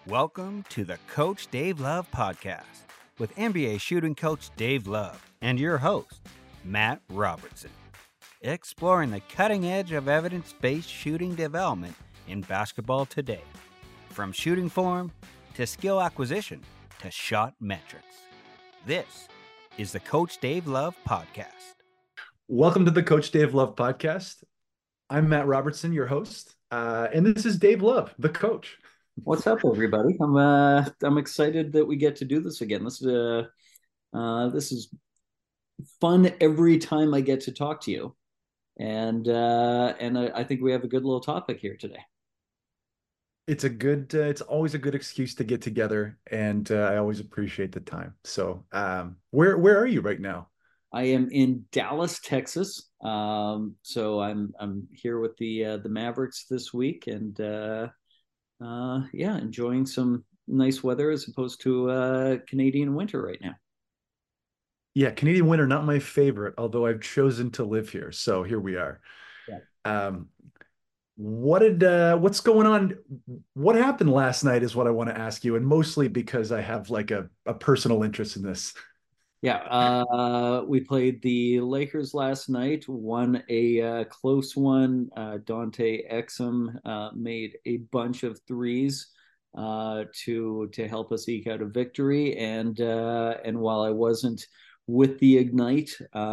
Welcome to the Coach Dave Love Podcast with NBA shooting coach Dave Love and your host, Matt Robertson. Exploring the cutting edge of evidence-based shooting development in basketball today. From shooting form to skill acquisition to shot metrics. This is the Coach Dave Love Podcast. Welcome to the Coach Dave Love Podcast. I'm Matt Robertson, your host, and this is Dave Love, the coach. What's up, everybody? I'm excited that we get to do this again. This is fun every time I get to talk to you, and I think we have a good little topic here today. It's always a good excuse to get together, and I always appreciate the time. So, where are you right now? I am in Dallas, Texas. So I'm here with the Mavericks this week, and enjoying some nice weather as opposed to Canadian winter right now. Yeah, Canadian winter, not my favorite, although I've chosen to live here. So here we are. Yeah. What's going on? What happened last night is what I want to ask you, and mostly because I have like a personal interest in this. Yeah, we played the Lakers last night, won a close one. Dante Exum made a bunch of threes to help us eke out a victory. And while I wasn't with the Ignite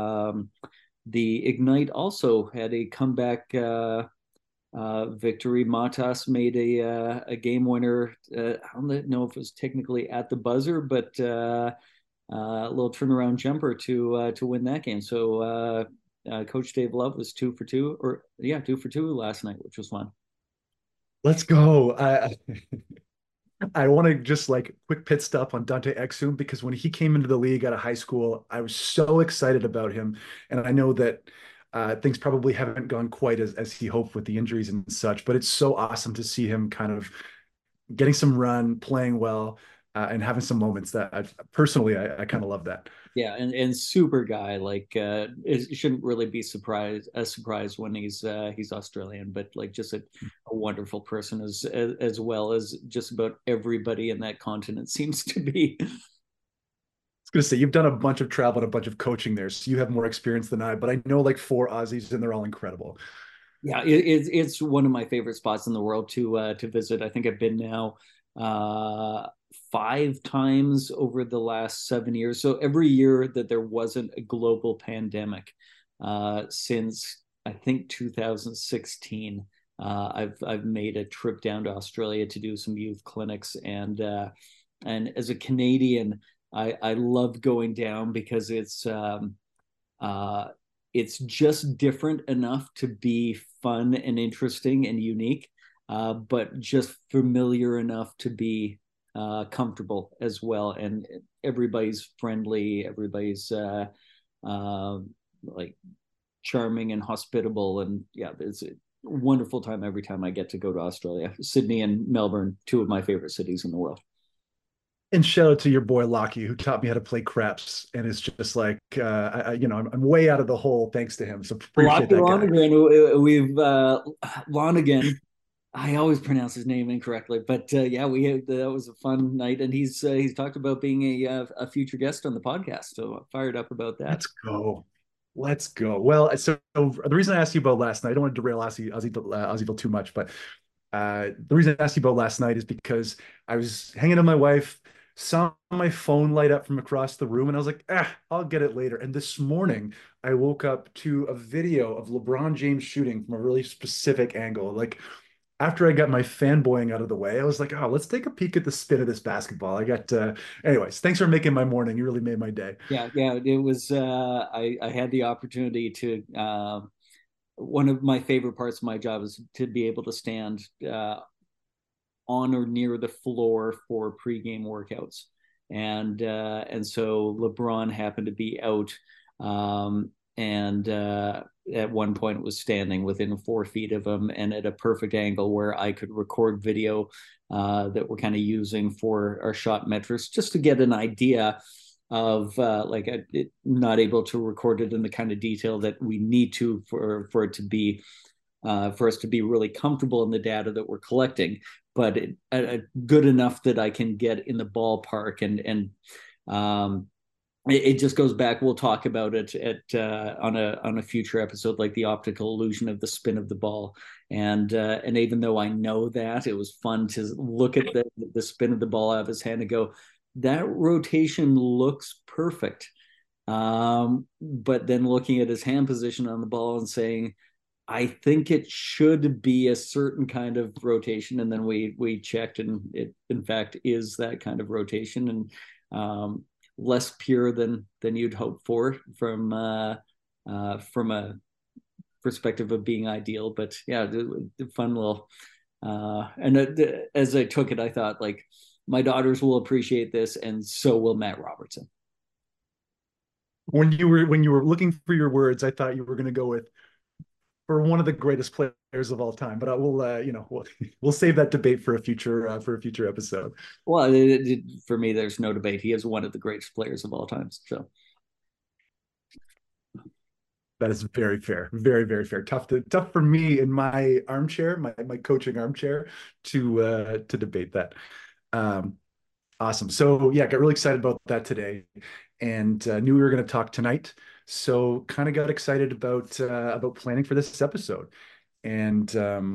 also had a comeback victory. Matas made a game winner. I don't know if it was technically at the buzzer, but a little turnaround jumper to win that game. So Coach Dave Love was 2 for 2 last night, which was fun. Let's go. I want to just like quick pit stop on Dante Exum because when he came into the league out of high school, I was so excited about him. And I know that things probably haven't gone quite as he hoped with the injuries and such, but it's so awesome to see him kind of getting some run, playing well, and having some moments that I kind of love that. Yeah, and super guy. Like it shouldn't really be surprised when he's Australian, but like just a wonderful person as well as just about everybody in that continent seems to be. I was gonna say you've done a bunch of travel and a bunch of coaching there, so you have more experience than I. But I know like 4 Aussies, and they're all incredible. Yeah, it's one of my favorite spots in the world to visit. I think I've been now 5 times over the last 7 years. So every year that there wasn't a global pandemic, since I think 2016, I've made a trip down to Australia to do some youth clinics. And as a Canadian, I love going down because it's just different enough to be fun and interesting and unique, but just familiar enough to be comfortable as well. And everybody's friendly, everybody's like charming and hospitable. And yeah, it's a wonderful time every time I get to go to Australia. Sydney and Melbourne, 2 of my favorite cities in the world. And shout out to your boy Lockie, who taught me how to play craps, and it's just like I'm way out of the hole thanks to him. So appreciate that guy. We've Lonergan. I always pronounce his name incorrectly, but that was a fun night, and he's talked about being a future guest on the podcast. So I'm fired up about that. Let's go. Well, so the reason I asked you about last night, I don't want to derail Aussieville too much, but the reason I asked you about last night is because I was hanging with my wife, saw my phone light up from across the room, and I was like, I'll get it later. And this morning, I woke up to a video of LeBron James shooting from a really specific angle. Like, after I got my fanboying out of the way, I was like, let's take a peek at the spin of this basketball. Anyways, thanks for making my morning. You really made my day. Yeah, it was, I had the opportunity to, one of my favorite parts of my job is to be able to stand on or near the floor for pregame workouts. And so LeBron happened to be out, and at one point was standing within 4 feet of him and at a perfect angle where I could record video that we're kind of using for our shot metrics, just to get an idea of not able to record it in the kind of detail that we need to for it to be for us to be really comfortable in the data that we're collecting, but good enough that I can get in the ballpark. And it just goes back. We'll talk about it on a future episode, like the optical illusion of the spin of the ball. And even though I know that, it was fun to look at the spin of the ball out of his hand and go, that rotation looks perfect. But then looking at his hand position on the ball and saying, I think it should be a certain kind of rotation. And then we checked, and it in fact is that kind of rotation, and less pure than you'd hope for from a perspective of being ideal. But yeah, the fun little and as I took it, I thought, like, my daughters will appreciate this, and so will Matt Robertson. When you were looking for your words, I thought you were going to go with, for one of the greatest players of all time, but I will, we'll save that debate for a future episode. Well, for me, there's no debate. He is one of the greatest players of all time. So that is very fair, very, very fair. Tough for me in my armchair, my coaching armchair, to debate that. Awesome. So yeah, got really excited about that today, and knew we were going to talk tonight. So kind of got excited about planning for this episode. And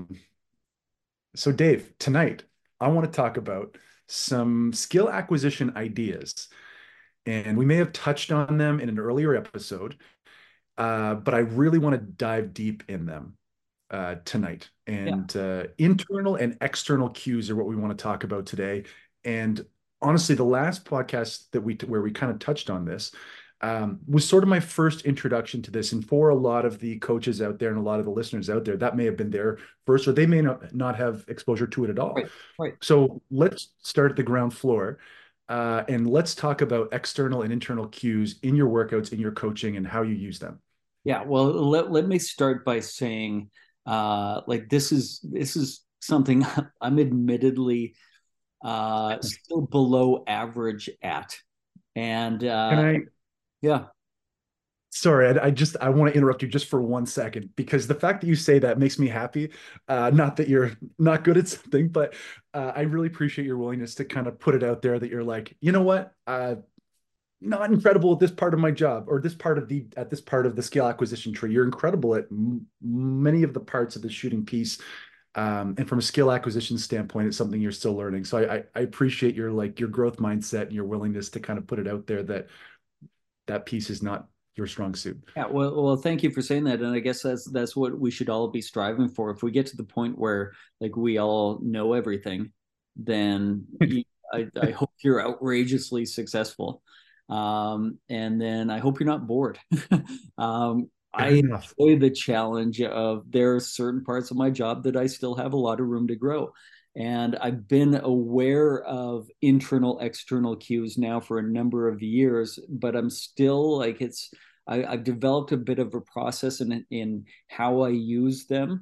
so Dave, tonight I want to talk about some skill acquisition ideas. And we may have touched on them in an earlier episode, but I really want to dive deep in them tonight. And internal and external cues are what we want to talk about today. And honestly, the last podcast where we kind of touched on this was sort of my first introduction to this. And for a lot of the coaches out there and a lot of the listeners out there, that may have been their first, or they may not have exposure to it at all. Right. So let's start at the ground floor, and let's talk about external and internal cues in your workouts, in your coaching, and how you use them. Yeah. Well, let me start by saying, like, this is something I'm admittedly still below average at. And Can I? Yeah. Sorry, I want to interrupt you just for 1 second, because the fact that you say that makes me happy. Not that you're not good at something, but I really appreciate your willingness to kind of put it out there that you're like, you know what, not incredible at this part of my job, or this part of the skill acquisition tree. You're incredible at many of the parts of the shooting piece. And from a skill acquisition standpoint, it's something you're still learning. So I appreciate your growth mindset and your willingness to kind of put it out there that piece is not your strong suit. Yeah, well, thank you for saying that, and I guess that's what we should all be striving for. If we get to the point where, like, we all know everything, then I hope you're outrageously successful, and then I hope you're not bored. I enjoy the challenge of, there are certain parts of my job that I still have a lot of room to grow. And I've been aware of internal, external cues now for a number of years, but I'm still like, I've developed a bit of a process in how I use them.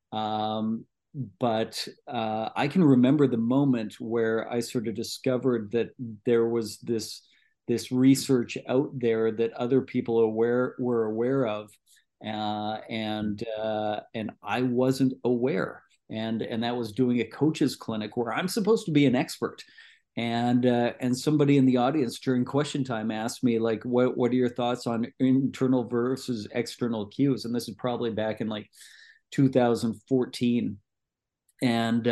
But I can remember the moment where I sort of discovered that there was this research out there that other people were aware of, and I wasn't aware. And that was doing a coach's clinic where I'm supposed to be an expert. And somebody in the audience during question time asked me, like, what are your thoughts on internal versus external cues? And this is probably back in like 2014. And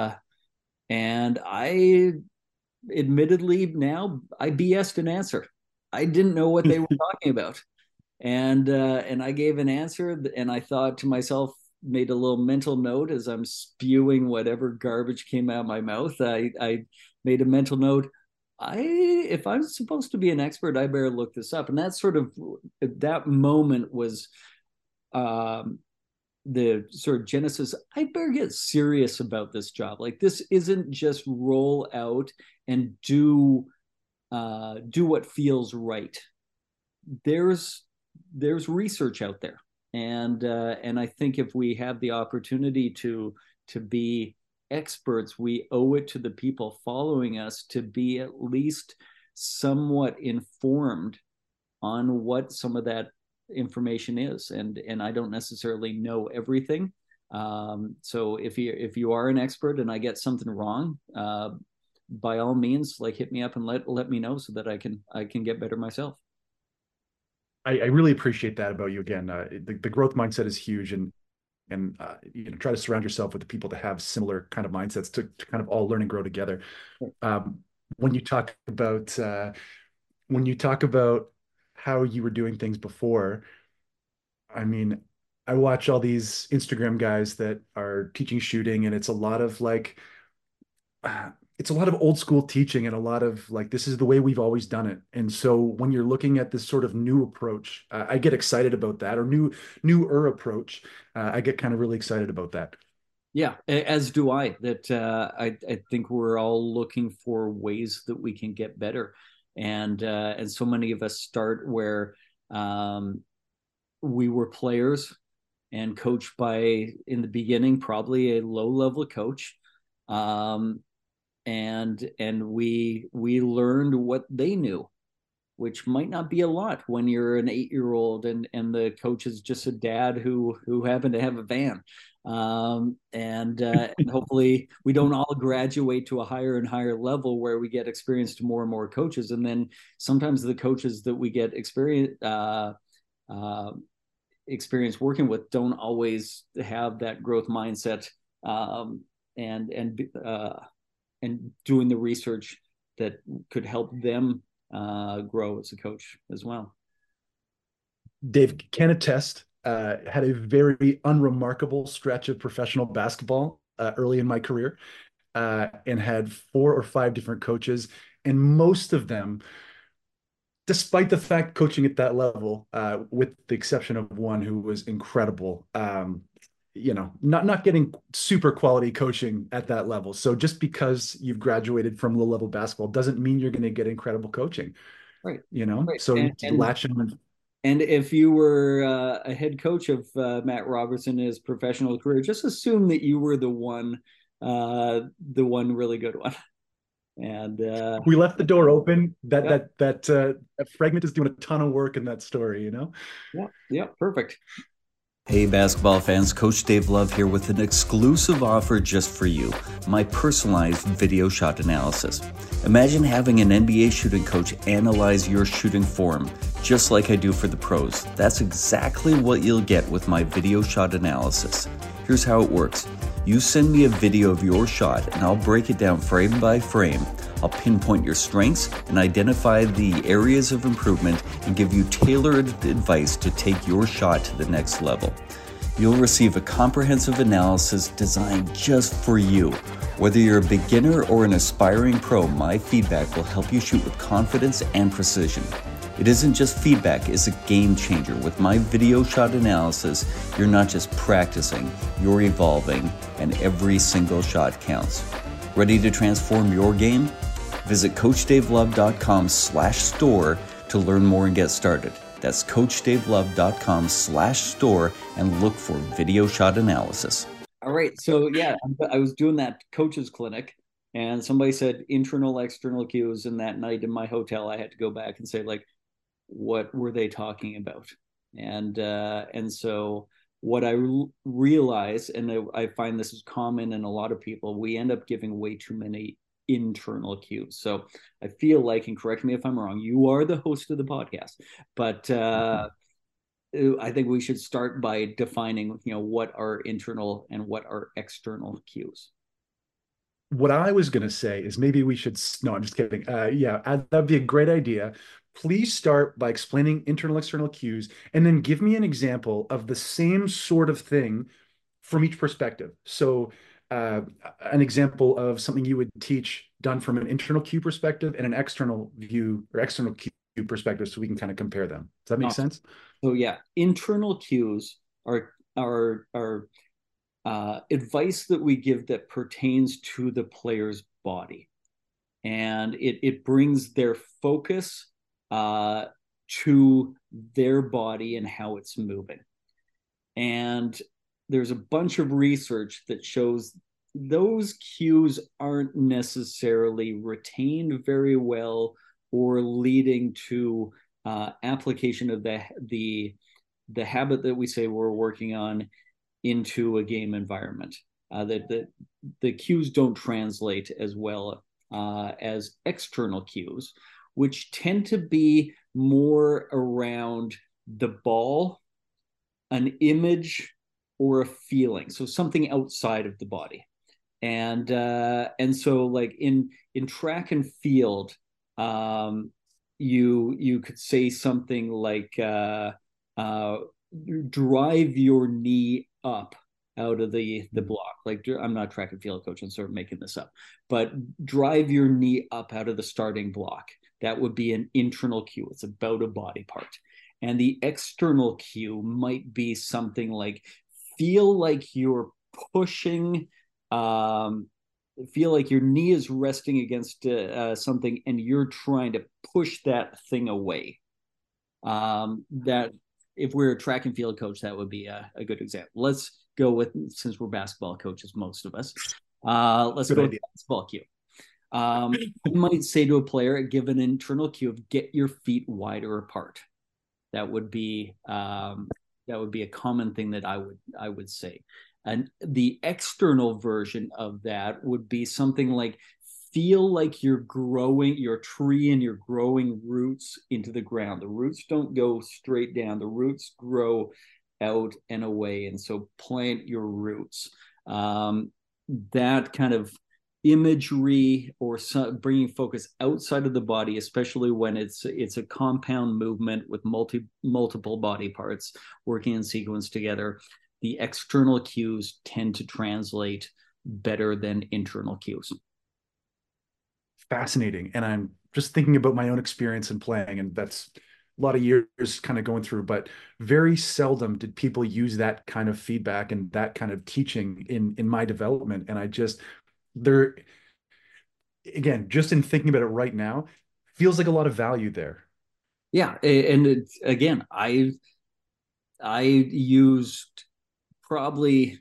I admittedly now I BS'd an answer. I didn't know what they were talking about. And I gave an answer, and I thought to myself, made a little mental note as I'm spewing whatever garbage came out of my mouth. I made a mental note. If I'm supposed to be an expert, I better look this up. And that sort of, that moment was the sort of genesis. I better get serious about this job. Like, this isn't just roll out and do what feels right. There's research out there. And I think if we have the opportunity to be experts, we owe it to the people following us to be at least somewhat informed on what some of that information is. And I don't necessarily know everything, So if you are an expert and I get something wrong, by all means, like hit me up and let me know so that I can get better myself. I really appreciate that about you. Again, the growth mindset is huge, and try to surround yourself with the people that have similar kind of mindsets to kind of all learn and grow together. Um, when you talk about how you were doing things before, I mean, I watch all these Instagram guys that are teaching shooting, and it's a lot of like it's a lot of old school teaching and a lot of like this is the way we've always done it. And so when you're looking at this sort of new approach, I get excited about that, or newer approach. I get kind of really excited about that. Yeah, as do I. That I think we're all looking for ways that we can get better, and so many of us start where we were players and coached by, in the beginning, probably a low level coach, and we learned what they knew, which might not be a lot when you're an 8-year-old and the coach is just a dad who happened to have a van. And hopefully we don't all graduate to a higher and higher level where we get experience to more and more coaches. And then sometimes the coaches that we get experience working with don't always have that growth mindset, and doing the research that could help them grow as a coach as well. Dave can attest, had a very unremarkable stretch of professional basketball early in my career, and had 4 or 5 different coaches, and most of them, despite the fact coaching at that level, with the exception of one who was incredible, not getting super quality coaching at that level. So just because you've graduated from low level basketball doesn't mean you're going to get incredible coaching. Right. Right. So latch on. And if you were a head coach of Matt Robertson in his professional career, just assume that you were the one really good one. And we left the door open. That fragment is doing a ton of work in that story. Yeah, perfect. Hey basketball fans, Coach Dave Love here with an exclusive offer just for you, my personalized video shot analysis. Imagine having an NBA shooting coach analyze your shooting form, just like I do for the pros. That's exactly what you'll get with my video shot analysis. Here's how it works. You send me a video of your shot and I'll break it down frame by frame. I'll pinpoint your strengths and identify the areas of improvement and give you tailored advice to take your shot to the next level. You'll receive a comprehensive analysis designed just for you. Whether you're a beginner or an aspiring pro, my feedback will help you shoot with confidence and precision. It isn't just feedback, it's a game changer. With my video shot analysis, you're not just practicing, you're evolving, and every single shot counts. Ready to transform your game? Visit CoachDaveLove.com/store to learn more and get started. That's CoachDaveLove.com/store and look for video shot analysis. All right. So yeah, I was doing that coaches clinic and somebody said internal, external cues. And that night in my hotel, I had to go back and say, like, what were they talking about? And so what I realize, and I find this is common in a lot of people, we end up giving way too many internal cues. So I feel like, and correct me if I'm wrong, you are the host of the podcast, but I think we should start by defining, what are internal and what are external cues. What I was going to say is maybe we should, no, I'm just kidding. That'd be a great idea. Please start by explaining internal, external cues, and then give me an example of the same sort of thing from each perspective. So an example of something you would teach done from an internal cue perspective and an external view or external cue perspective, so we can kind of compare them. Does that make sense? So yeah, internal cues are advice that we give that pertains to the player's body, and it brings their focus to their body and how it's moving. And there's a bunch of research that shows those cues aren't necessarily retained very well or leading to application of the habit that we say we're working on into a game environment. The cues don't translate as well as external cues, which tend to be more around the ball, an image, or a feeling. So something outside of the body. And so like in track and field, you could say something like drive your knee up out of the block. Like, I'm not a track and field coach, I'm sort of making this up, but drive your knee up out of the starting block. That would be an internal cue. It's about a body part. And the external cue might be something like feel like you're pushing, feel like your knee is resting against something and you're trying to push that thing away. That if we're a track and field coach, that would be a good example. Let's go with, since we're basketball coaches, most of us, let's go with the basketball cue. I might say to a player, give an internal cue of get your feet wider apart. That would be a common thing that I would say. And the external version of that would be something like feel like you're growing your tree and you're growing roots into the ground. The roots don't go straight down. The roots grow out and away. And so plant your roots. That kind of imagery or bringing focus outside of the body, especially when it's a compound movement with multiple body parts working in sequence together, the external cues tend to translate better than internal cues. Fascinating. And I'm just thinking about my own experience in playing, and that's a lot of years kind of going through, but very seldom did people use that kind of feedback and that kind of teaching in my development. And there, again, just in thinking about it right now, feels like a lot of value there. Yeah. And again, I used probably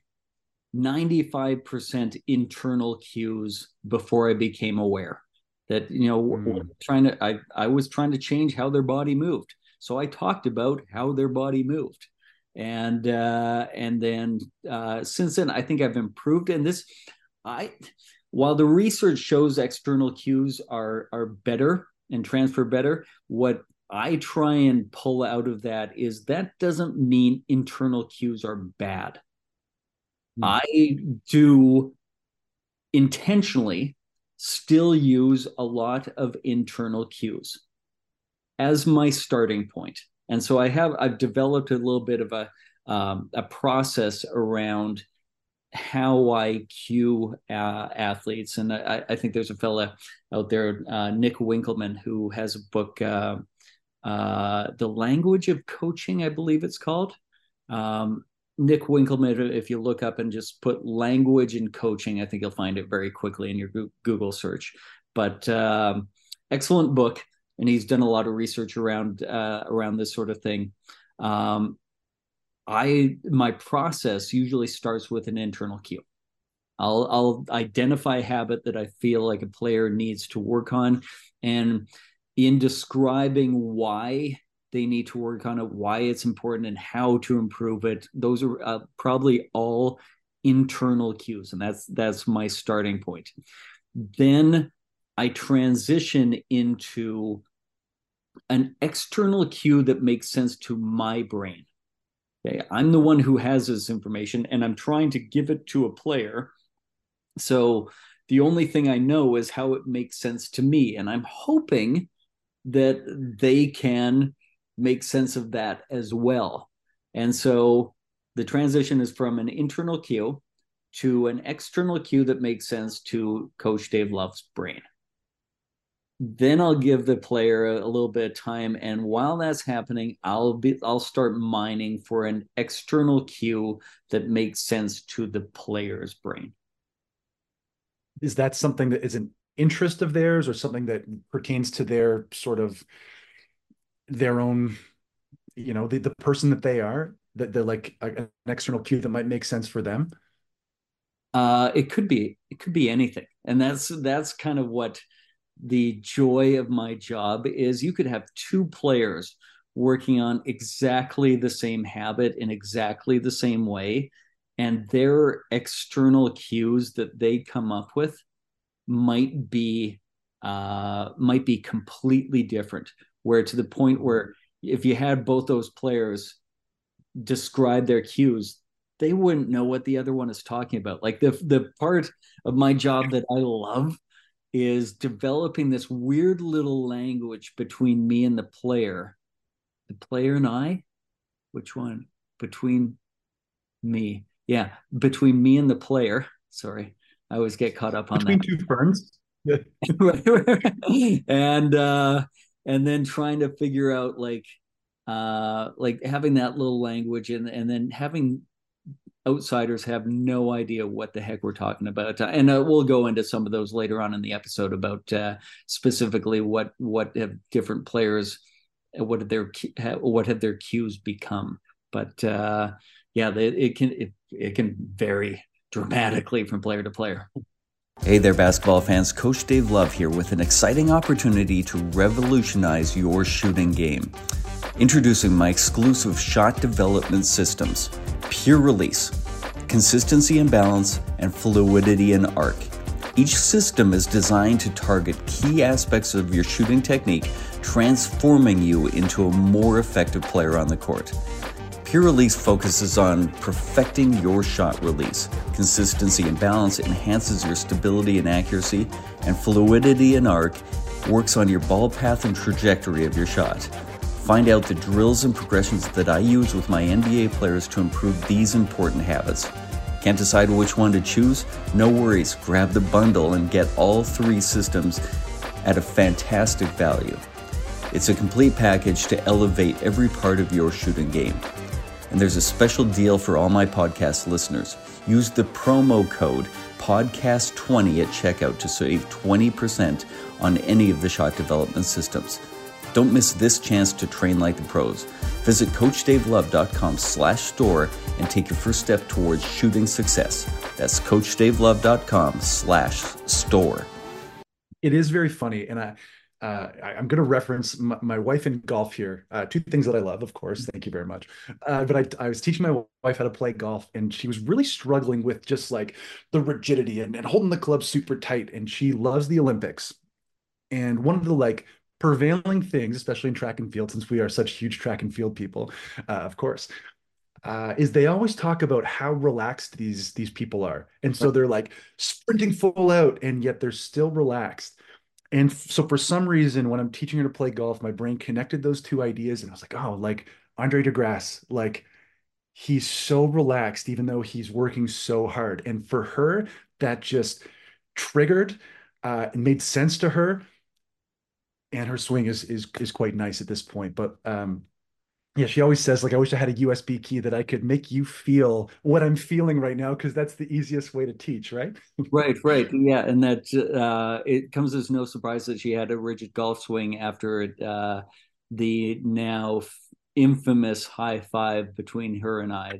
95% internal cues before I became aware that, I was trying to change how their body moved. So I talked about how their body moved. And then since then, I think I've improved. And while the research shows external cues are better and transfer better, what I try and pull out of that is that doesn't mean internal cues are bad. I do intentionally still use a lot of internal cues as my starting point. And so I've developed a little bit of a process around how I cue athletes. And I think there's a fella out there, Nick Winkelman, who has a book, The Language of Coaching, I believe it's called. Nick Winkelman, if you look up and just put language and coaching, I think you'll find it very quickly in your Google search. But excellent book, and he's done a lot of research around this sort of thing. My process usually starts with an internal cue. I'll identify a habit that I feel like a player needs to work on, and in describing why they need to work on it, why it's important, and how to improve it, those are probably all internal cues, and that's my starting point. Then I transition into an external cue that makes sense to my brain. Okay, I'm the one who has this information, and I'm trying to give it to a player. So the only thing I know is how it makes sense to me, and I'm hoping that they can make sense of that as well. And so the transition is from an internal cue to an external cue that makes sense to Coach Dave Love's brain. Then I'll give the player a little bit of time, and while that's happening, I'll start mining for an external cue that makes sense to the player's brain. Is that something that is an interest of theirs, or something that pertains to their sort of their own, the person that they are, that they're like an external cue that might make sense for them? It could be anything, and that's kind of what the joy of my job is. You could have two players working on exactly the same habit in exactly the same way, and their external cues that they come up with might be completely different. Where to the point where if you had both those players describe their cues, they wouldn't know what the other one is talking about. Like the part of my job that I love is developing this weird little language between me and the player and I. Which one? Between me. Yeah, between me and the player. Sorry, I always get caught up on between that. Two ferns. Yeah. And then trying to figure out like having that little language, and then having outsiders have no idea what the heck we're talking about. And we'll go into some of those later on in the episode about specifically what have different players, what have their cues become. But it can vary dramatically from player to player. Hey there, basketball fans. Coach Dave Love here with an exciting opportunity to revolutionize your shooting game. Introducing my exclusive shot development systems, Pure Release, Consistency and Balance, and Fluidity and Arc. Each system is designed to target key aspects of your shooting technique, transforming you into a more effective player on the court. Pure Release focuses on perfecting your shot release. Consistency and Balance enhances your stability and accuracy, and Fluidity and Arc works on your ball path and trajectory of your shot. Find out the drills and progressions that I use with my NBA players to improve these important habits. Can't decide which one to choose? No worries, grab the bundle and get all 3 systems at a fantastic value. It's a complete package to elevate every part of your shooting game. And there's a special deal for all my podcast listeners. Use the promo code PODCAST20 at checkout to save 20% on any of the shot development systems. Don't miss this chance to train like the pros. Visit CoachDaveLove.com/store and take your first step towards shooting success. That's CoachDaveLove.com/store. It is very funny, and I'm going to reference my wife in golf here. 2 things that I love, of course. Thank you very much. But I was teaching my wife how to play golf, and she was really struggling with just like the rigidity and holding the club super tight. And she loves the Olympics. And one of the like prevailing things, especially in track and field, since we are such huge track and field people, of course, is they always talk about how relaxed these people are. And so they're like sprinting full out, and yet they're still relaxed. And so for some reason, when I'm teaching her to play golf, my brain connected those 2 ideas, and I was like, oh, like Andre DeGrasse, like he's so relaxed, even though he's working so hard. And for her, that just triggered and made sense to her. And her swing is quite nice at this point. But yeah, she always says, like, I wish I had a USB key that I could make you feel what I'm feeling right now, because that's the easiest way to teach, right? Right. Yeah, and that it comes as no surprise that she had a rigid golf swing after the now infamous high five between her and I.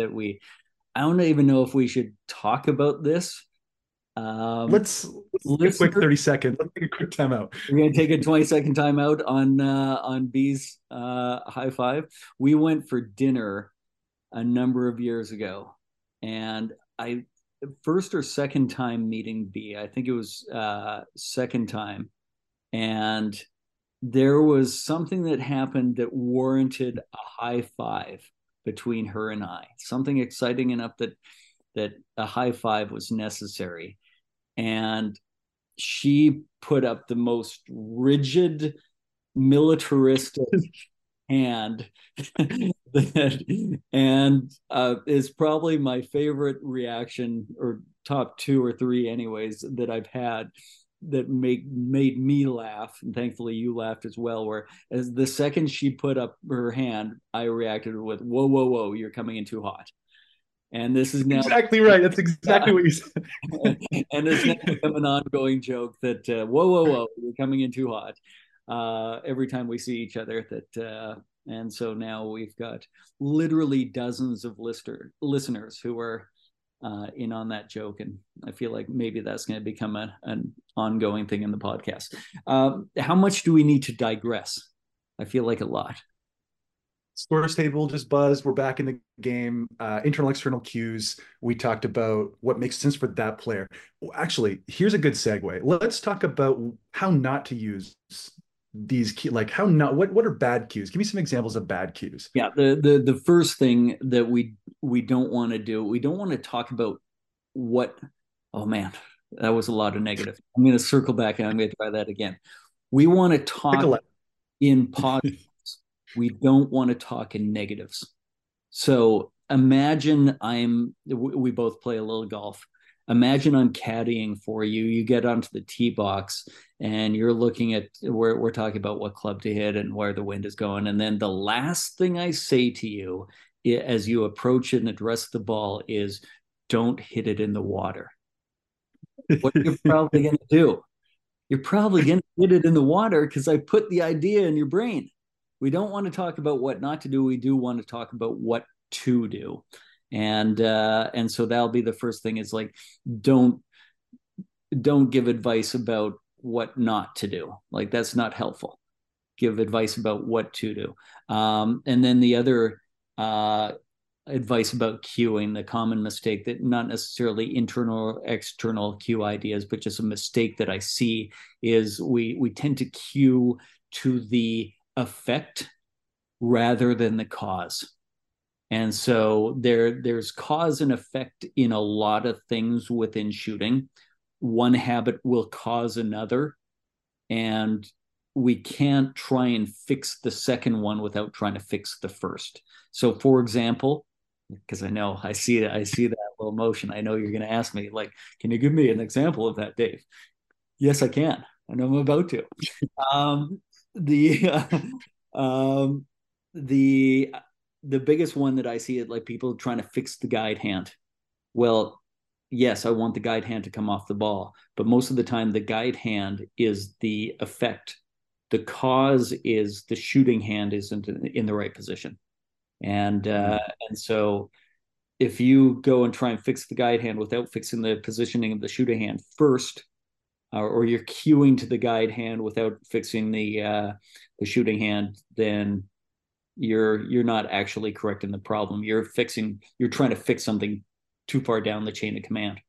I don't even know if we should talk about this. Let's take a quick 30 second. Let's take a quick timeout. We're going to take a 20-second timeout on B's high five. We went for dinner a number of years ago, and first or second time meeting B. I think it was second time, and there was something that happened that warranted a high five between her and I. Something exciting enough that a high five was necessary. And she put up the most rigid, militaristic hand and is probably my favorite reaction, or top 2 or 3 anyways, that I've had that made me laugh. And thankfully you laughed as well, where as the second she put up her hand, I reacted with, whoa, you're coming in too hot. And this is now exactly right. That's exactly what you said. And it's now become an ongoing joke that whoa, you're coming in too hot. Every time we see each other, and so now we've got literally dozens of listeners who are in on that joke, and I feel like maybe that's going to become an ongoing thing in the podcast. How much do we need to digress? I feel like a lot. Scores table just buzzed. We're back in the game. Internal, external cues. We talked about what makes sense for that player. Well, actually, here's a good segue. Let's talk about how not to use these key, like how not. What are bad cues? Give me some examples of bad cues. Yeah, the first thing that we don't want to do, we don't want to talk about what. Oh man, that was a lot of negative. I'm going to circle back and I'm going to try that again. We want to talk in positives. We don't want to talk in negatives. So imagine we both play a little golf. Imagine I'm caddying for you. You get onto the tee box and you're looking at where we're talking about what club to hit and where the wind is going. And then the last thing I say to you as you approach it and address the ball is, don't hit it in the water. What you're probably going to do? You're probably going to hit it in the water because I put the idea in your brain. We don't want to talk about what not to do. We do want to talk about what to do. And so that'll be the first thing is like, don't give advice about what not to do. Like that's not helpful. Give advice about what to do. And then the other advice about cueing, the common mistake that not necessarily internal or external cue ideas, but just a mistake that I see is we tend to cue to the effect rather than the cause. And so there's cause and effect in a lot of things within shooting. One habit will cause another, and we can't try and fix the second one without trying to fix the first. So for example, because I see that little motion, I know you're going to ask me, like, can you give me an example of that, Dave? Yes, I can, and I'm about to. The biggest one that I see is like people trying to fix the guide hand. Well, yes, I want the guide hand to come off the ball, but most of the time the guide hand is the effect. The cause is the shooting hand isn't in the right position. And so if you go and try and fix the guide hand without fixing the positioning of the shooting hand first, or you're cueing to the guide hand without fixing the shooting hand, then you're not actually correcting the problem. You're trying to fix something too far down the chain of command.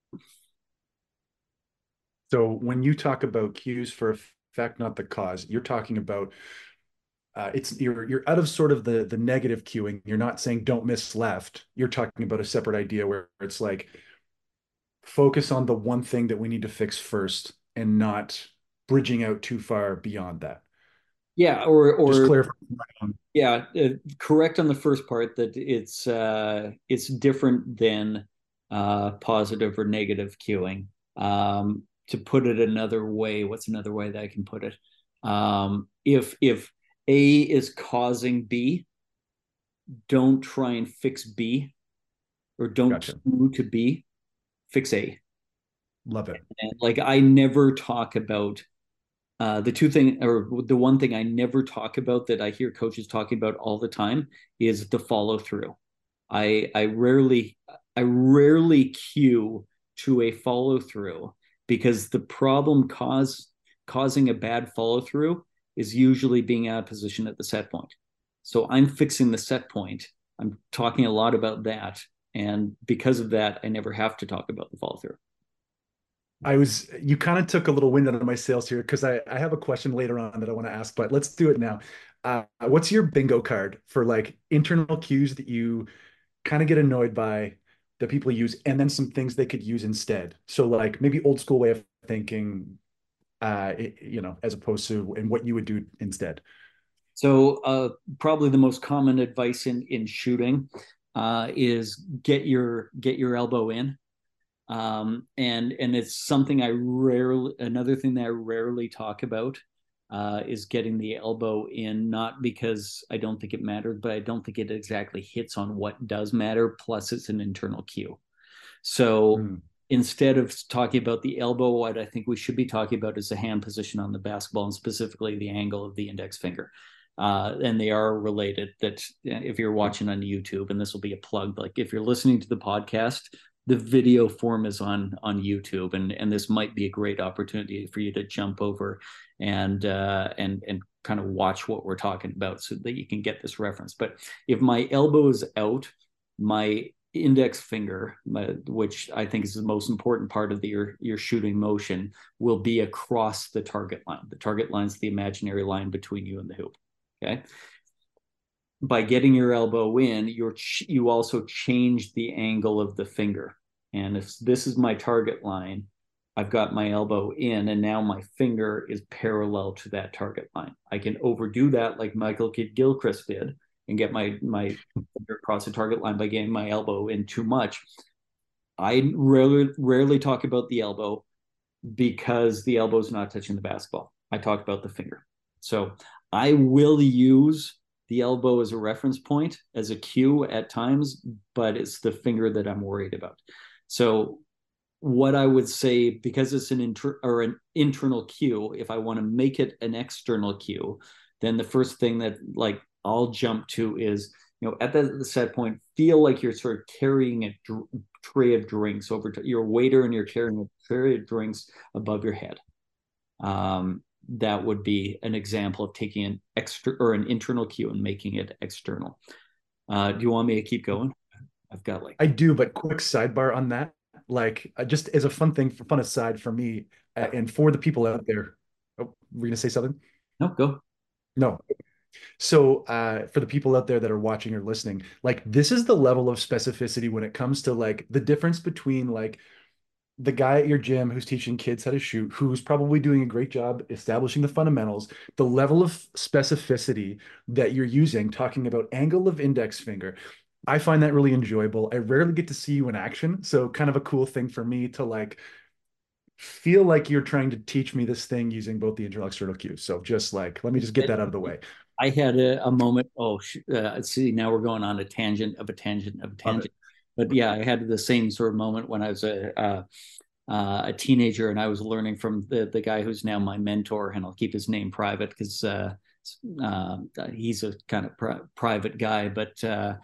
So when you talk about cues for effect, not the cause, you're talking about you're out of sort of the negative cueing. You're not saying don't miss left. You're talking about a separate idea where it's like focus on the one thing that we need to fix first and not bridging out too far beyond that. Yeah, or just clarify. Yeah, correct on the first part that it's different than positive or negative cueing. To put it another way, what's another way that I can put it? If A is causing B, don't try and fix B, or don't cue to B, fix A. Love it. And like I never talk about the one thing I never talk about that I hear coaches talking about all the time is the follow through. I rarely cue to a follow through because the problem causing a bad follow through is usually being out of position at the set point. So I'm fixing the set point. I'm talking a lot about that. And because of that, I never have to talk about the follow through. You kind of took a little wind out of my sails here because I have a question later on that I want to ask, but let's do it now. What's your bingo card for like internal cues that you kind of get annoyed by that people use, and then some things they could use instead? So like maybe old school way of thinking, as opposed to and what you would do instead. So probably the most common advice in shooting is get your elbow in. And it's something another thing that I rarely talk about is getting the elbow in, not because I don't think it matters, but I don't think it exactly hits on what does matter. Plus it's an internal cue. So instead of talking about the elbow, what I think we should be talking about is the hand position on the basketball, and specifically the angle of the index finger. And they are related. That if you're watching on YouTube, and this will be a plug, like if you're listening to the podcast, the video form is on YouTube, and this might be a great opportunity for you to jump over and kind of watch what we're talking about so that you can get this reference. But if my elbow is out, my index finger, which I think is the most important part of your shooting motion, will be across the target line. The target line is the imaginary line between you and the hoop. Okay. By getting your elbow in, you also change the angle of the finger. And if this is my target line, I've got my elbow in, and now my finger is parallel to that target line. I can overdo that like Michael Kidd-Gilchrist did and get my finger across the target line by getting my elbow in too much. I rarely talk about the elbow because the elbow is not touching the basketball. I talk about the finger. So I will use the elbow as a reference point, as a cue at times, but it's the finger that I'm worried about. So what I would say, because it's an internal cue, if I want to make it an external cue, then the first thing that like I'll jump to is, at the set point, feel like you're sort of carrying a tray of drinks over to your waiter, and you're carrying a tray of drinks above your head. That would be an example of taking an extra or an internal cue and making it external. Do you want me to keep going? I've got I do, but quick sidebar on that. Like, just as a fun aside for me, and for the people out there. Oh, we're gonna say something? No, go. No. So for the people out there that are watching or listening, like, this is the level of specificity when it comes to like the difference between like the guy at your gym who's teaching kids how to shoot, who's probably doing a great job establishing the fundamentals, the level of specificity that you're using, talking about angle of index finger. I find that really enjoyable. I rarely get to see you in action. So kind of a cool thing for me to like feel like you're trying to teach me this thing using both the internal and external cues. So just like, let me just get that out of the way. I had a moment. See, now we're going on a tangent of a tangent of a tangent. But yeah, I had the same sort of moment when I was a teenager, and I was learning from the guy who's now my mentor, and I'll keep his name private because he's a kind of private guy. But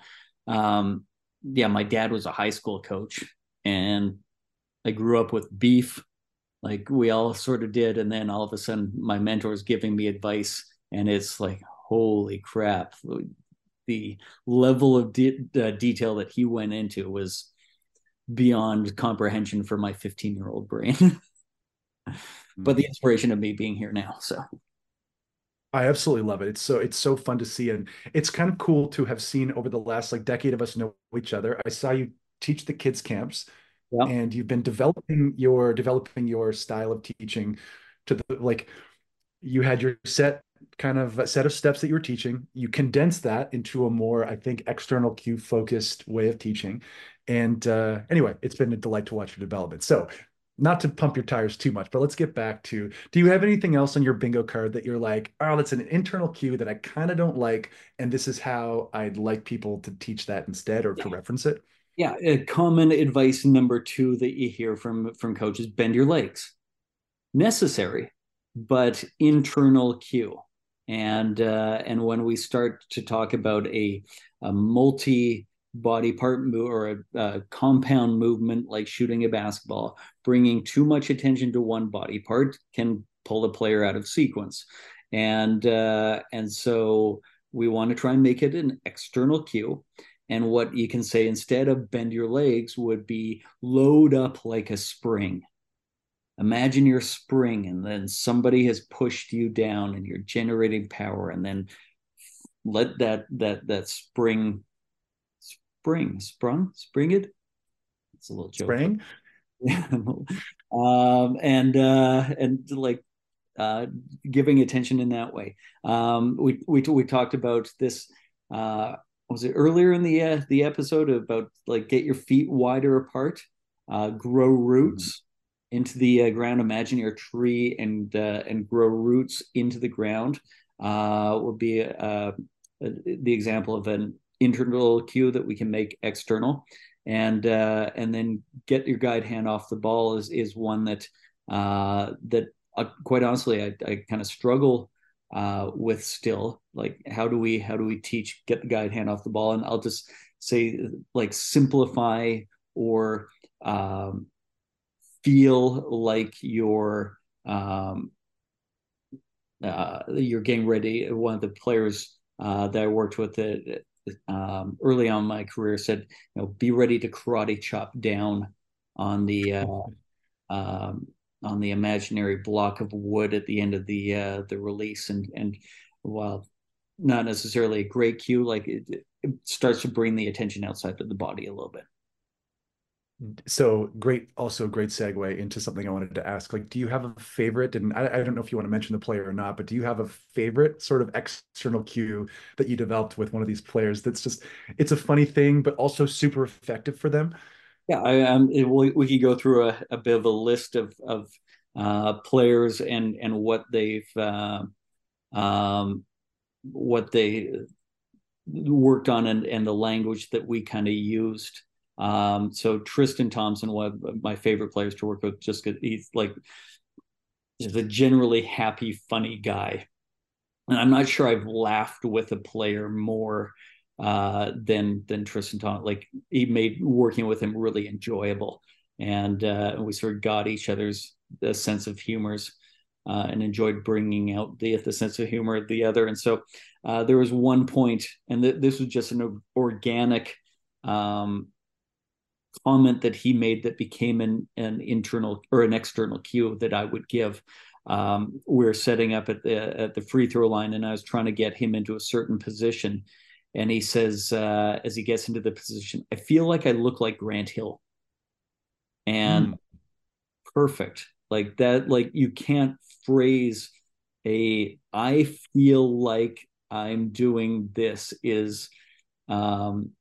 yeah, my dad was a high school coach, and I grew up with beef, like we all sort of did. And then all of a sudden, my mentor is giving me advice, and it's like, holy crap. The level of detail that he went into was beyond comprehension for my 15-year-old brain. But the inspiration of me being here now. So I absolutely love it. It's so fun to see, and it's kind of cool to have seen over the last like decade of us know each other. I saw you teach the kids camps, yep. And you've been developing your style of teaching to the like you had your set of steps that you were teaching. You condensed that into a more, I think, external cue focused way of teaching. And anyway, it's been a delight to watch your development. So not to pump your tires too much, but let's get back to, do you have anything else on your bingo card that you're like, oh, that's an internal cue that I kind of don't like, and this is how I'd like people to teach that instead, or to reference it? Yeah, common advice number 2 that you hear from coaches: bend your legs. Necessary, but internal cue. And when we start to talk about a multi-body part or a compound movement like shooting a basketball, bringing too much attention to one body part can pull the player out of sequence. And so we want to try and make it an external cue. And what you can say instead of bend your legs would be load up like a spring. Imagine you're a spring, and then somebody has pushed you down, and you're generating power, and then let that spring it. It's a little joke. Spring. And like giving attention in that way. We talked about this. Was it earlier in the episode about like get your feet wider apart, grow roots into the ground. Imagine your tree and grow roots into the ground. Would be the example of an internal cue that we can make external, and then get your guide hand off the ball is one that quite honestly I kind of struggle with still. Like, how do we teach get the guide hand off the ball? And I'll just say, like, simplify or feel like you're getting ready. One of the players that I worked with early on in my career said, be ready to karate chop down on the imaginary block of wood at the end of the release. And while not necessarily a great cue, like it starts to bring the attention outside of the body a little bit. So also great segue into something I wanted to ask. Like, do you have a favorite? And I don't know if you want to mention the player or not, but do you have a favorite sort of external cue that you developed with one of these players that's just, it's a funny thing, but also super effective for them? Yeah, we could go through a bit of a list of players and what they've what they worked on and the language that we kind of used. So Tristan Thompson, one of my favorite players to work with, just because he's a generally happy, funny guy. And I'm not sure I've laughed with a player more than Tristan Thompson. Like, he made working with him really enjoyable, and we sort of got each other's sense of humors and enjoyed bringing out the sense of humor of the other. And so there was one point, and this was just an organic comment that he made that became an internal or an external cue that I would give. We're setting up at the free throw line, and I was trying to get him into a certain position. And he says, as he gets into the position, I feel like I look like Grant Hill. And perfect. Like that, like you can't phrase I feel like I'm doing this is, and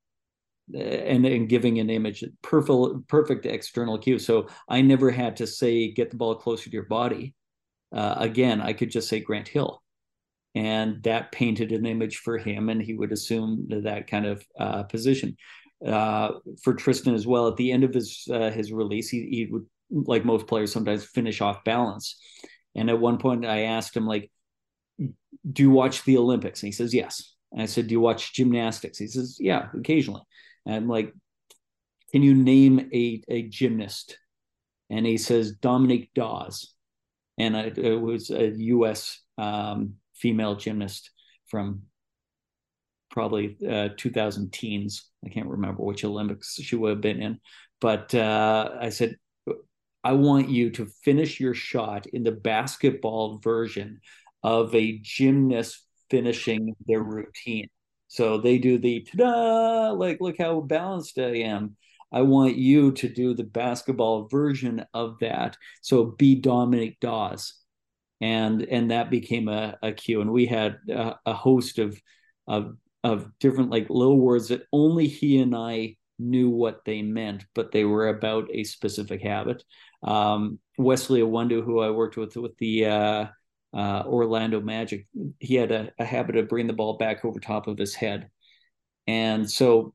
giving an image, perfect external cue. So I never had to say, get the ball closer to your body. Again, I could just say Grant Hill, and that painted an image for him, and he would assume that kind of position. For Tristan as well, at the end of his release, he would, like most players, sometimes finish off balance. And at one point I asked him, like, do you watch the Olympics? And he says, yes. And I said, do you watch gymnastics? He says, yeah, occasionally. And I'm like, can you name a gymnast? And he says, Dominique Dawes. And it was a U.S. Female gymnast from probably 2000 teens. I can't remember which Olympics she would have been in. But I said, I want you to finish your shot in the basketball version of a gymnast finishing their routine. So they do the ta-da, like, look how balanced I am. I want you to do the basketball version of that. So be Dominique Dawes. And that became a cue. And we had a host of different, like, little words that only he and I knew what they meant, but they were about a specific habit. Wesley Awundu, who I worked with the Orlando Magic, he had a habit of bringing the ball back over top of his head. And so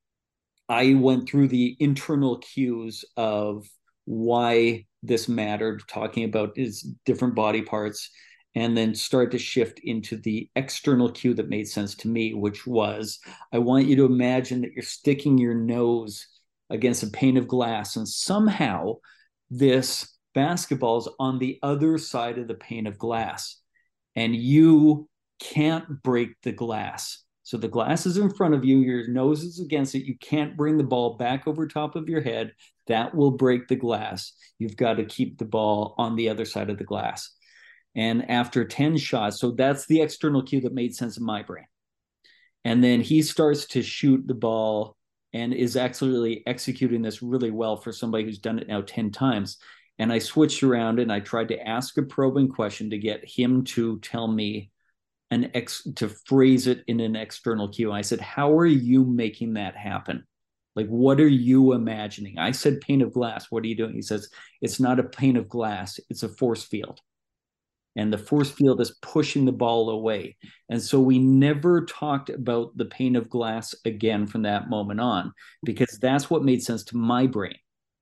I went through the internal cues of why this mattered, talking about his different body parts, and then start to shift into the external cue that made sense to me, which was, I want you to imagine that you're sticking your nose against a pane of glass, and somehow this basketball is on the other side of the pane of glass, and you can't break the glass. So the glass is in front of you, your nose is against it, you can't bring the ball back over top of your head. That will break the glass. You've got to keep the ball on the other side of the glass. And after 10 shots, so that's the external cue that made sense in my brain. And then he starts to shoot the ball and is actually executing this really well for somebody who's done it now 10 times. And I switched around and I tried to ask a probing question to get him to tell me to phrase it in an external cue. I said, how are you making that happen? Like, what are you imagining? I said, pane of glass. What are you doing? He says, it's not a pane of glass. It's a force field. And the force field is pushing the ball away. And so we never talked about the pane of glass again from that moment on, because that's what made sense to my brain.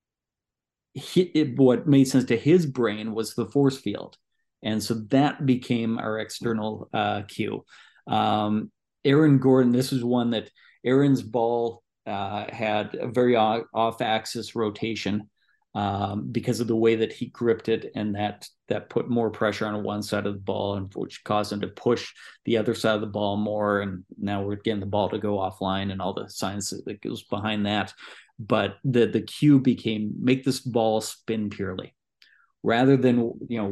What made sense to his brain was the force field. And so that became our external cue. Aaron Gordon, this is one that Aaron's ball had a very off-axis rotation because of the way that he gripped it, and that put more pressure on one side of the ball, and which caused him to push the other side of the ball more. And now we're getting the ball to go offline and all the science that goes behind that. But the cue became make this ball spin purely, rather than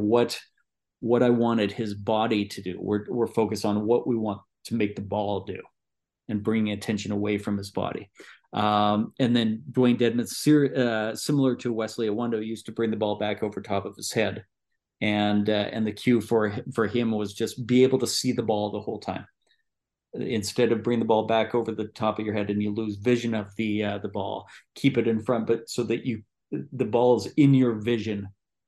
what I wanted his body to do. We're focused on what we want to make the ball do, and bringing attention away from his body. And then Dwayne Dedman, similar to Wesley Iwundo, used to bring the ball back over top of his head. And the cue for him was just be able to see the ball the whole time. Instead of bring the ball back over the top of your head and you lose vision of the ball, keep it in front, but so that the ball is in your vision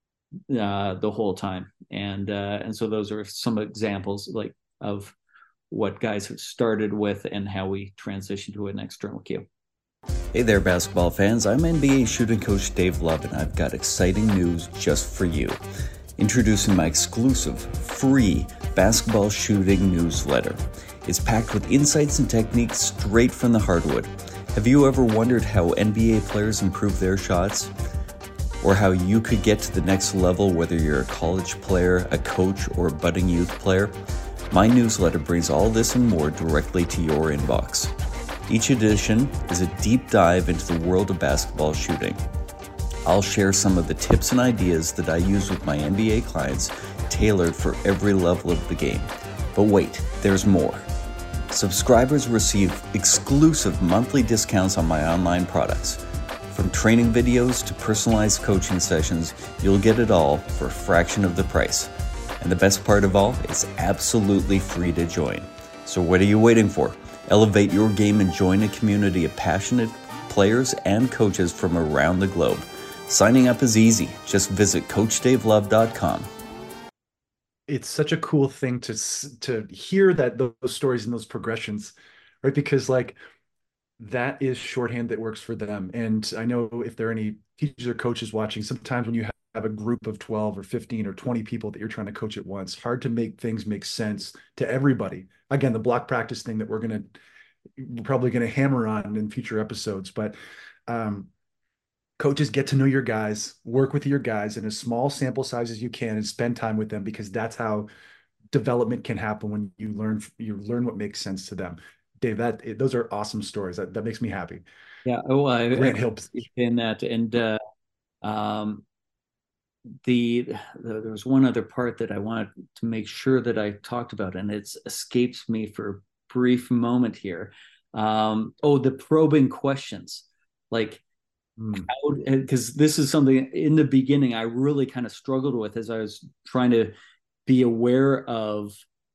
the whole time. And so those are some examples of what guys have started with and how we transition to an external cue. Hey there, basketball fans. I'm NBA shooting coach Dave Love, and I've got exciting news just for you. Introducing my exclusive, free basketball shooting newsletter. It's packed with insights and techniques straight from the hardwood. Have you ever wondered how NBA players improve their shots? Or how you could get to the next level, whether you're a college player, a coach, or a budding youth player? My newsletter brings all this and more directly to your inbox. Each edition is a deep dive into the world of basketball shooting. I'll share some of the tips and ideas that I use with my NBA clients, tailored for every level of the game. But wait, there's more. Subscribers receive exclusive monthly discounts on my online products. From training videos to personalized coaching sessions, you'll get it all for a fraction of the price. And the best part of all, it's absolutely free to join. So what are you waiting for? Elevate your game and join a community of passionate players and coaches from around the globe. Signing up is easy. Just visit CoachDaveLove.com. It's such a cool thing to hear those stories and those progressions, right? Because that is shorthand that works for them. And I know if there are any teachers or coaches watching, sometimes when you have a group of 12 or 15 or 20 people that you're trying to coach at once, hard to make things make sense to everybody. Again, the block practice thing that we're probably going to hammer on in future episodes, but coaches, get to know your guys, work with your guys in as small sample size as you can and spend time with them, because that's how development can happen, when you learn what makes sense to them. Dave, those are awesome stories. That makes me happy. Yeah. Grant Hill in that. And there was one other part that I wanted to make sure that I talked about, and it escapes me for a brief moment here. The probing questions, because this is something in the beginning I really kind of struggled with as I was trying to be aware of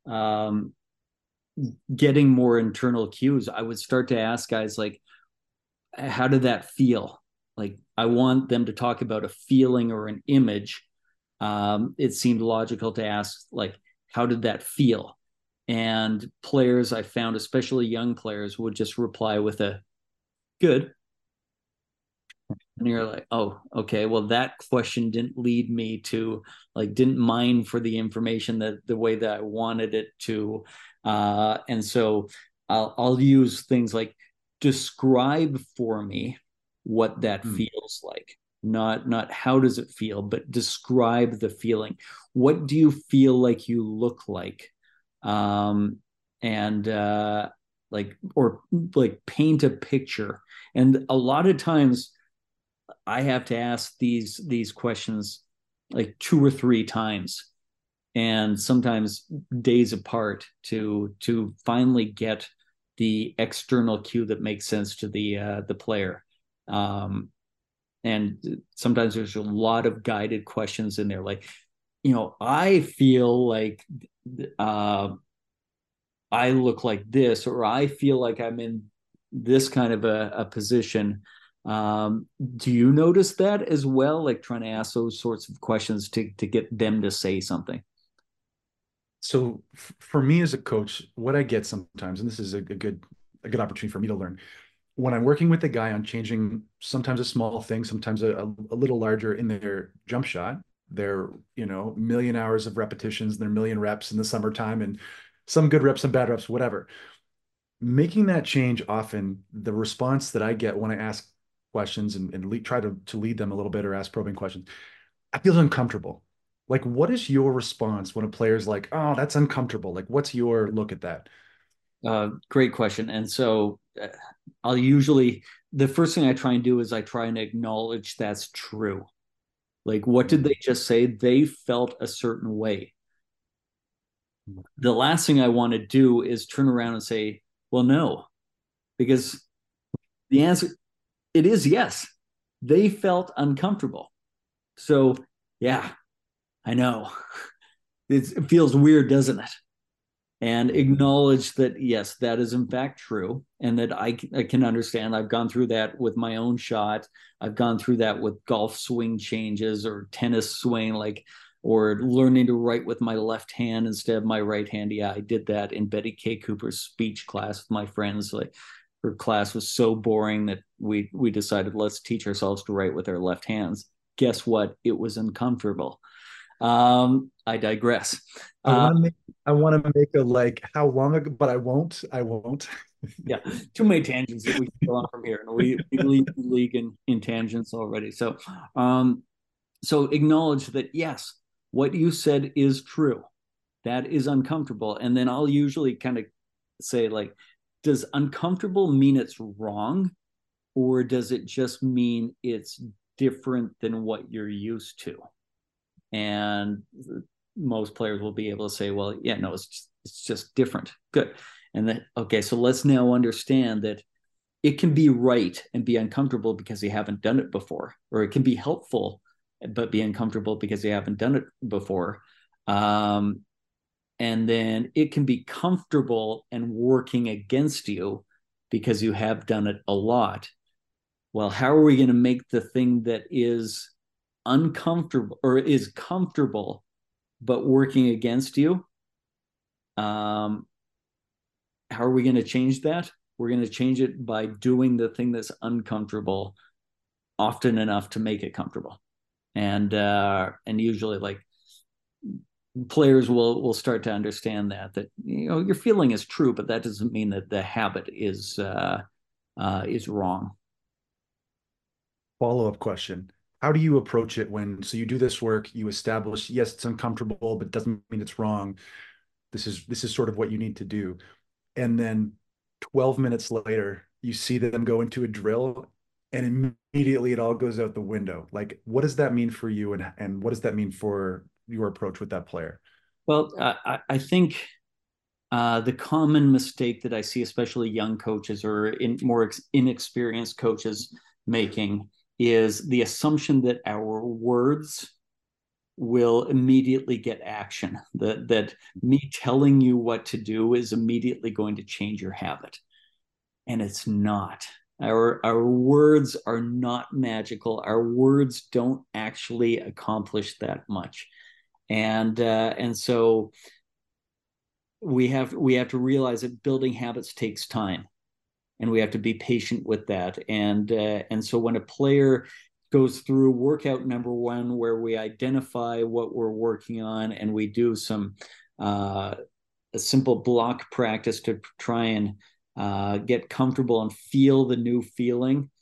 getting more internal cues. I would start to ask guys how did that feel? I want them to talk about a feeling or an image. It seemed logical to ask, how did that feel? And players, I found, especially young players, would just reply with a good. And you're like, oh, okay, well, that question didn't lead me to, didn't mine for the information that the way that I wanted it to. And so I'll use things like, describe for me what that feels like. Not how does it feel, but describe the feeling. What do you feel like you look like? Or paint a picture. And a lot of times I have to ask these questions 2 or 3 times, and sometimes days apart, to finally get the external cue that makes sense to the player. And sometimes there's a lot of guided questions in there, I feel like I look like this, or I feel like I'm in this kind of a position. Do you notice that as well? Trying to ask those sorts of questions to get them to say something. So for me as a coach, what I get sometimes, and this is a good opportunity for me to learn, when I'm working with a guy on changing sometimes a small thing, sometimes a little larger in their jump shot, their million hours of repetitions, their million reps in the summertime, and some good reps, some bad reps, whatever. making that change often, the response that I get when I ask questions and try to lead them a little bit or ask probing questions, I feel uncomfortable. Like, what is your response when a player's like, oh, that's uncomfortable? Like, what's your look at that? Great question. And so I'll usually, the first thing I try and do is I try and acknowledge that's true. Like, what did they just say? They felt a certain way. The last thing I want to do is turn around and say, well, no, because the answer, it is yes. They felt uncomfortable. So, yeah, I know. It feels weird, doesn't it? And acknowledge that, yes, that is in fact true. And that I can understand. I've gone through that with my own shot. I've gone through that with golf swing changes or tennis swing, like, or learning to write with my left hand instead of my right hand. Yeah, I did that in Betty K. Cooper's speech class with my friends. Like, her class was so boring that we decided, let's teach ourselves to write with our left hands. Guess what? It was uncomfortable. I digress. I want to make a like how long ago, but I won't. I won't. Yeah, too many tangents that we can go on from here, and we lead the league in tangents already. So, so acknowledge that yes, what you said is true. That is uncomfortable, and then I'll usually kind of say like, does uncomfortable mean it's wrong, or does it just mean it's different than what you're used to? And most players will be able to say, well, yeah, no, it's just different. Good. And then, okay, so let's now understand that it can be right and be uncomfortable because you haven't done it before, or it can be helpful but be uncomfortable because you haven't done it before. And then it can be comfortable and working against you because you have done it a lot. Well, how are we going to make the thing that is uncomfortable or is comfortable but working against you? How are we going to change that? We're going to change it by doing the thing that's uncomfortable often enough to make it comfortable. And usually, like, players will start to understand that your feeling is true, but that doesn't mean that the habit is wrong. Follow-up question. How do you approach it so you do this work, you establish, yes, it's uncomfortable, but doesn't mean it's wrong. This is sort of what you need to do. And then 12 minutes later, you see them go into a drill and immediately it all goes out the window. Like, what does that mean for you? And what does that mean for your approach with that player? Well, I think the common mistake that I see, especially young coaches or more inexperienced coaches making, is the assumption that our words will immediately get action, that me telling you what to do is immediately going to change your habit. And it's not. Our words are not magical. Our words don't actually accomplish that much. And so we have to realize that building habits takes time, and we have to be patient with that. And so when a player goes through workout number one, where we identify what we're working on, and we do some a simple block practice to try and get comfortable and feel the new feeling,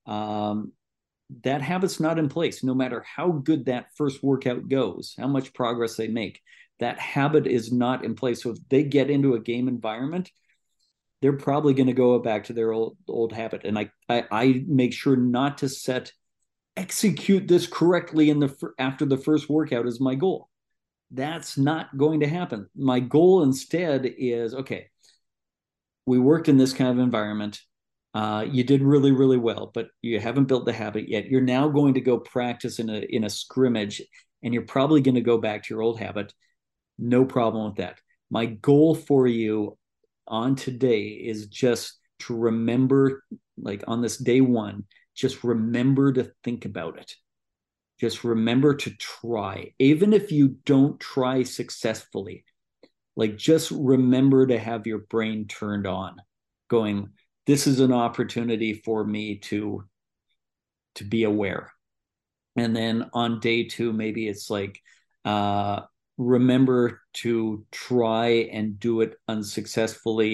that habit's not in place. No matter how good that first workout goes, how much progress they make, that habit is not in place. So if they get into a game environment, they're probably going to go back to their old habit. And I make sure not to execute this correctly after the first workout is my goal. That's not going to happen. My goal instead is, okay, we worked in this kind of environment. You did really, really well, but you haven't built the habit yet. You're now going to go practice in a scrimmage, and you're probably going to go back to your old habit. No problem with that. My goal for you on today is just to remember, like on this day one, just remember to think about it. Just remember to try. Even if you don't try successfully, like, just remember to have your brain turned on, going, this is an opportunity for me to be aware. And then on day two, maybe it's like, remember to try and do it unsuccessfully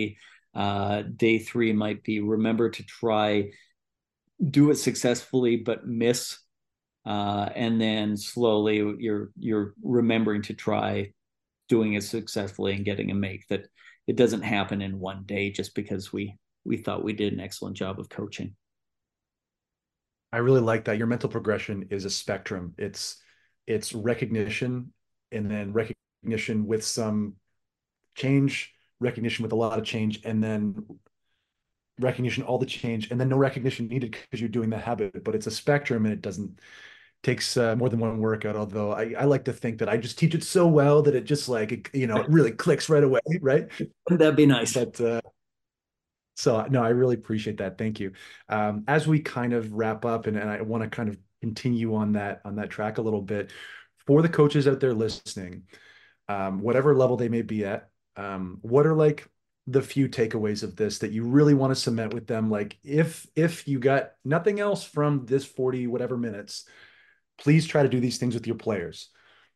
Day 3 might be remember to try, do it successfully, but miss. And then slowly you're remembering to try doing it successfully and getting a make. That it doesn't happen in one day just because we thought we did an excellent job of coaching. I really like that. Your mental progression is a spectrum. It's recognition, and then recognition with some change, recognition with a lot of change, and then recognition, all the change, and then no recognition needed because you're doing the habit. But it's a spectrum, and it doesn't takes more than one workout. Although I like to think that I just teach it so well that it just like it really clicks right away, right? That'd be nice. But so no, I really appreciate that. Thank you. As we kind of wrap up, and I want to kind of continue on that track a little bit for the coaches out there listening, whatever level they may be at. What are like the few takeaways of this that you really want to cement with them? Like if you got nothing else from this 40 whatever minutes, please try to do these things with your players.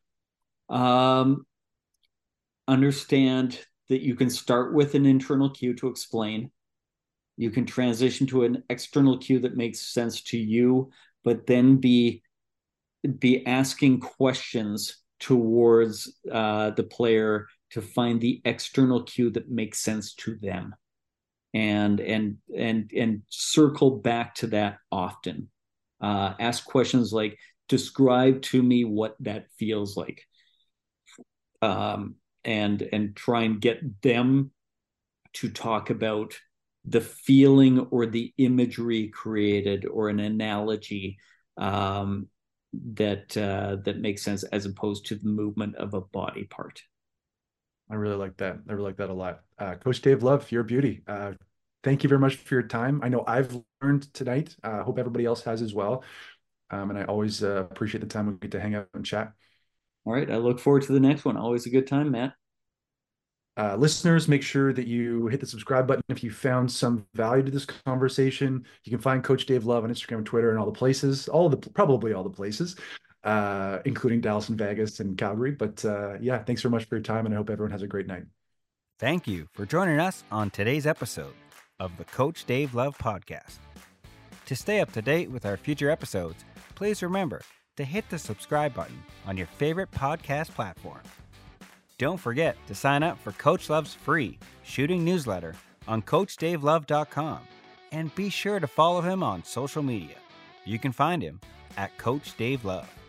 Understand that you can start with an internal cue to explain. You can transition to an external cue that makes sense to you, but then be asking questions towards the player to find the external cue that makes sense to them, and circle back to that often. Ask questions like, describe to me what that feels like, and try and get them to talk about the feeling or the imagery created or an analogy that makes sense, as opposed to the movement of a body part. I really like that. I really like that a lot. Coach Dave Love, you're a beauty. Thank you very much for your time. I know I've learned tonight. I hope everybody else has as well. And I always appreciate the time we get to hang out and chat. All right. I look forward to the next one. Always a good time, Matt. Listeners, make sure that you hit the subscribe button if you found some value to this conversation. You can find Coach Dave Love on Instagram and Twitter and all the places, probably all the places, including Dallas and Vegas and Calgary. But yeah, thanks very much for your time, and I hope everyone has a great night. Thank you for joining us on today's episode of the Coach Dave Love Podcast. To stay up to date with our future episodes, please remember to hit the subscribe button on your favorite podcast platform. Don't forget to sign up for Coach Love's free shooting newsletter on CoachDaveLove.com, and be sure to follow him on social media. You can find him at Coach Dave Love.